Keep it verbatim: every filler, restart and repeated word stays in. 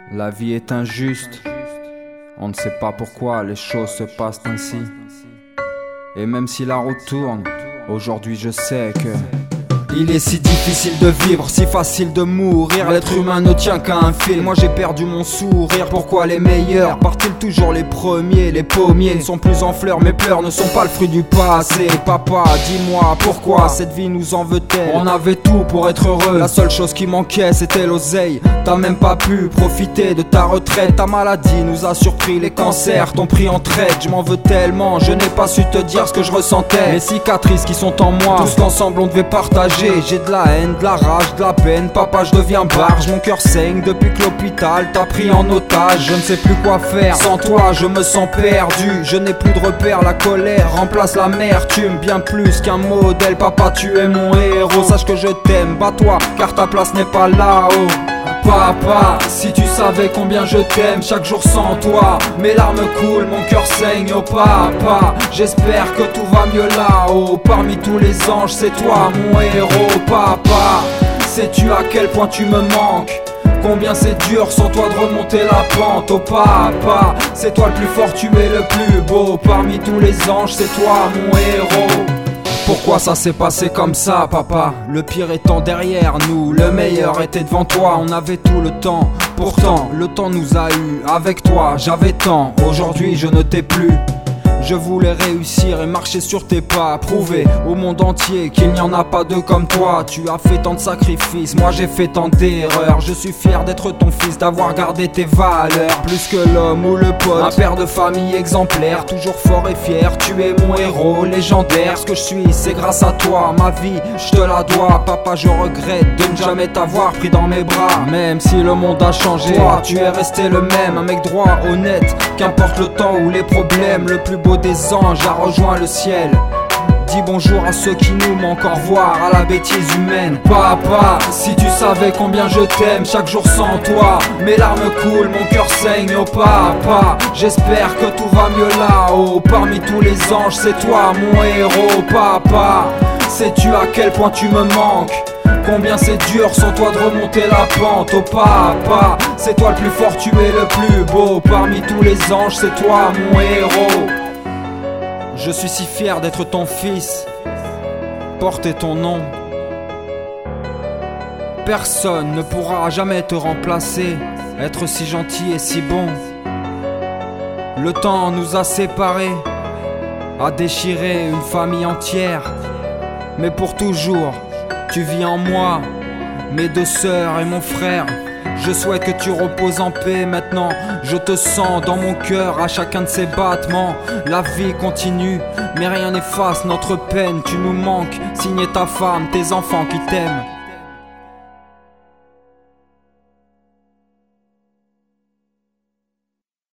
La vie est injuste, on ne sait pas pourquoi les choses se passent ainsi. Et même si la route tourne, aujourd'hui je sais que il est si difficile de vivre, si facile de mourir. L'être humain ne tient qu'à un fil, moi j'ai perdu mon sourire. Pourquoi les meilleurs partent-ils toujours les premiers? Les pommiers ne sont plus en fleurs, mes pleurs ne sont pas le fruit du passé. Papa, dis-moi pourquoi cette vie nous en veut-elle? On avait tout pour être heureux, la seule chose qui manquait c'était l'oseille. T'as même pas pu profiter de ta retraite. Ta maladie nous a surpris, les cancers t'ont pris en traite. Je m'en veux tellement, je n'ai pas su te dire ce que je ressentais. Les cicatrices qui sont en moi, tout ce qu'ensemble on devait partager. J'ai de la haine, de la rage, de la peine. Papa, je deviens barge, mon cœur saigne depuis que l'hôpital t'a pris en otage. Je ne sais plus quoi faire, sans toi je me sens perdu. Je n'ai plus de repères, la colère remplace l'amertume. Bien plus qu'un modèle, papa tu es mon héros. Sache que je t'aime, bats-toi car ta place n'est pas là-haut. Papa, si tu savais combien je t'aime, chaque jour sans toi mes larmes coulent, mon cœur saigne. Oh papa, j'espère que tout va mieux là-haut. Parmi tous les anges, c'est toi mon héros. Papa, sais-tu à quel point tu me manques? Combien c'est dur sans toi de remonter la pente. Oh papa, c'est toi le plus fort, tu es le plus beau. Parmi tous les anges, c'est toi mon héros. Pourquoi ça s'est passé comme ça, papa? Le pire étant derrière nous, le meilleur était devant toi. On avait tout le temps, pourtant le temps nous a eu. Avec toi j'avais tant, aujourd'hui je ne t'ai plus. Je voulais réussir et marcher sur tes pas, prouver au monde entier qu'il n'y en a pas deux comme toi. Tu as fait tant de sacrifices, moi j'ai fait tant d'erreurs. Je suis fier d'être ton fils, d'avoir gardé tes valeurs. Plus que l'homme ou le pote, un père de famille exemplaire. Toujours fort et fier, tu es mon héros légendaire. Ce que je suis, c'est grâce à toi, ma vie, je te la dois. Papa, je regrette de ne jamais t'avoir pris dans mes bras. Même si le monde a changé, toi, tu es resté le même. Un mec droit, honnête, qu'importe le temps ou les problèmes. Le plus beau des anges a rejoint le ciel. Dis bonjour à ceux qui nous manquent, au revoir à la bêtise humaine. Papa, si tu savais combien je t'aime, chaque jour sans toi mes larmes coulent, mon cœur saigne. Oh papa, j'espère que tout va mieux là-haut. Parmi tous les anges, c'est toi mon héros. Papa, sais-tu à quel point tu me manques? Combien c'est dur sans toi de remonter la pente. Oh papa, c'est toi le plus fort, tu es le plus beau. Parmi tous les anges, c'est toi mon héros. Je suis si fier d'être ton fils, porter ton nom. Personne ne pourra jamais te remplacer, être si gentil et si bon. Le temps nous a séparés, a déchiré une famille entière. Mais pour toujours, tu vis en moi, mes deux sœurs et mon frère. Je souhaite que tu reposes en paix maintenant. Je te sens dans mon cœur à chacun de ses battements. La vie continue, mais rien n'efface notre peine. Tu nous manques, signé ta femme, tes enfants qui t'aiment.